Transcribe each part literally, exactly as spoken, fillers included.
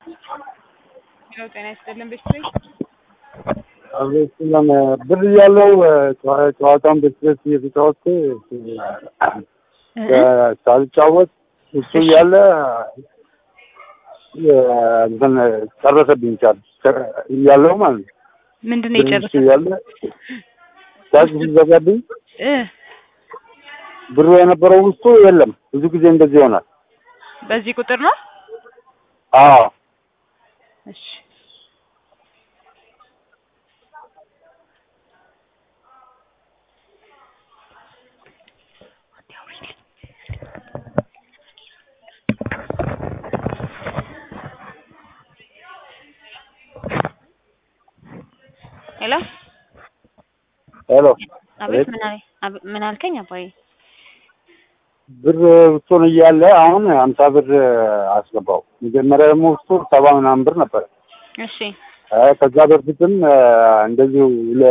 ነው ጤና ይስጥልን ቤተሰብ አብረን ብር ያለው ጨዋታውን በስፔስ እየተጫወተ ሳልጫወት እሱ ያለ እንትን ጨረሰብኝ ቻል ያለው ማለት ነው። ምንድነው የጨረሰው? ያለ ታክሲ ዘጋብኝ እ ብሩ የነበረው ውስጡ የለም። ብዙ ጊዜ እንደዚህ ይሆናል። በዚህ ቁጥር ነው? አዎ እሺ ሄሎ ሄሎ አቤት ምን አለ ምን አልከኝ አባዬ? ብር ውስጡን እያለ አሁን ሃምሳ ብር አስገባው። መጀመሪያ ደግሞ ውስጡ ሰባ ምናምን ብር ነበር። እሺ ከዛ በፊትም እንደዚሁ ለ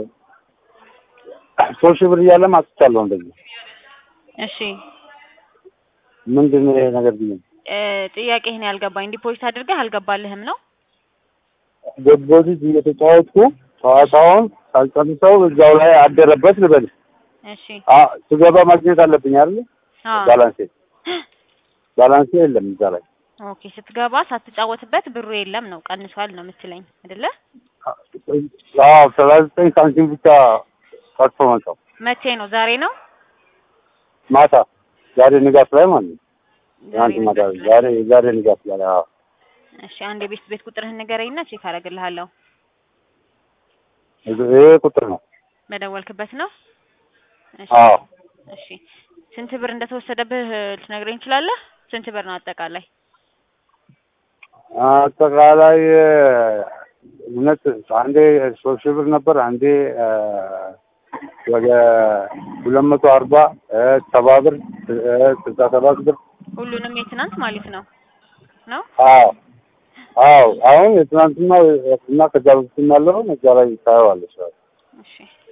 ሶስት ሺህ ብር እያለ ማጥቻለሁ እንደዚህ። እሺ ምንድነው ይሄ ነገር ቢሆን እ ጥያቄህን ያልገባኝ ዲፖዚት አድርገህ አልገባልህም ነው? ዲፖዚት እየተጫወትኩ ጨዋታውን ሳልጨርሰው እዛው ላይ አደረበት ልበል። እሺ አ ስገባ ማግኘት አለብኝ አይደል? አዎ ባላንስ ባላንስ የለም እዛ ላይ። ኦኬ ስትገባ ሳትጫወትበት ብሩ የለም ነው ቀንሷል ነው የምትለኝ አይደለ? አዎ ሰላሳ ዘጠኝ ሳንቲም ብቻ ቀርቶ መጣው። መቼ ነው? ዛሬ ነው? ማታ ዛሬ ንጋት ላይ ማለት ነው። ዛሬ ማታ ዛሬ ዛሬ ንጋት ላይ አዎ። እሺ አንድ የቤት ቤት ቁጥርህን ንገረኝና ቼክ አደርግልሃለሁ። ይሄ ቁጥር ነው መደወልክበት ነው? እሺ አዎ እሺ ስንት ብር እንደተወሰደብህ ልትነግረኝ ትችላለህ? ስንት ብር ነው አጠቃላይ? አጠቃላይ እውነት አንዴ ሶስት ሺህ ብር ነበር። አንዴ ወደ ሁለት መቶ አርባ ሰባ ብር ስልሳ ሰባት ብር ሁሉንም የትናንት ማለት ነው ነው? አዎ አዎ አሁን የትናንትና እና ከዛ በፊትም ያለው እዛ ላይ ታየዋለሽ። እሺ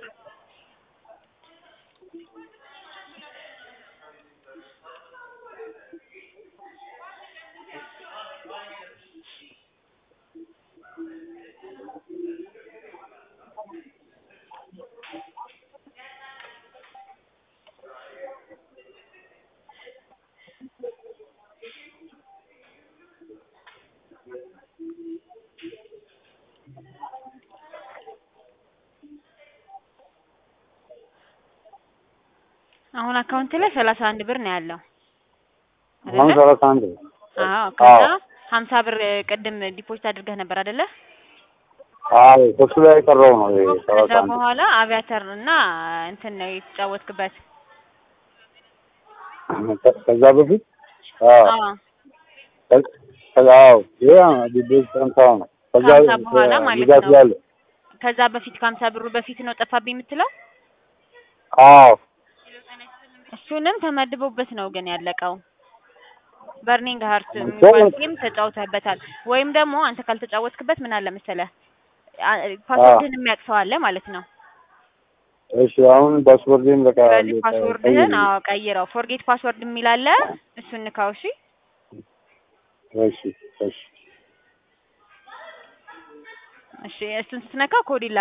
አሁን አካውንት ላይ ሰላሳ አንድ ብር ነው ያለው። አሁን ሰላሳ አንድ ብር አዎ ከዛ ሀምሳ ብር ቅድም ዲፖዚት አድርገህ ነበር አይደለ? አዎ እሱ ላይ የቀረው ነው ይሄ ሰላሳ ከዛ አንድ በኋላ አቪያተር እና እንትን ነው የተጫወትክበት። ከዛ በፊት አዎ አዎ ከዛ አዎ ይሄ ዲፖዚት ሰንታው ነው። ከዛ በኋላ ማለት ይዛት ነው። ያለ ከዛ በፊት ከሀምሳ ብሩ በፊት ነው ጠፋብኝ የምትለው? አዎ እሱንም ተመድቦበት ነው ግን ያለቀው። በርኒንግ ሃርት የሚባል ጌም ተጫውተህበታል። ወይም ደግሞ አንተ ካልተጫወትክበት ምን አለ መሰለህ ፓስወርድህን የሚያውቅ ሰው አለ ማለት ነው። እሺ አሁን ፓስወርድህን በቃ ስለዚህ ፓስወርድህን አዎ ቀይረው። ፎርጌት ፓስወርድ የሚል አለ እሱን ንካው። እሺ እሺ እሺ እሺ እሱን ስትነካ ኮድ